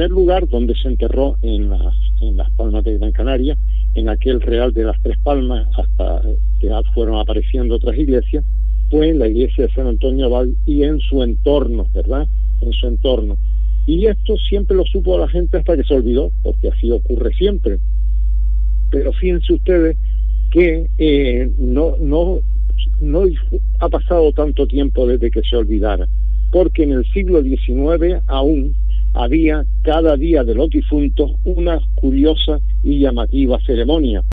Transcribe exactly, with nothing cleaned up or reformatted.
primer lugar donde se enterró en las, en las Palmas de Gran Canaria, en aquel Real de las Tres Palmas, hasta que fueron apareciendo otras iglesias, fue en la iglesia de San Antonio Abad y en su entorno, ¿verdad? En su entorno. Y esto siempre lo supo la gente hasta que se olvidó, porque así ocurre siempre. Pero fíjense ustedes que eh, no, no, no ha pasado tanto tiempo desde que se olvidara, porque en el siglo diecinueve aún había cada día de los difuntos una curiosa y llamativa ceremonia.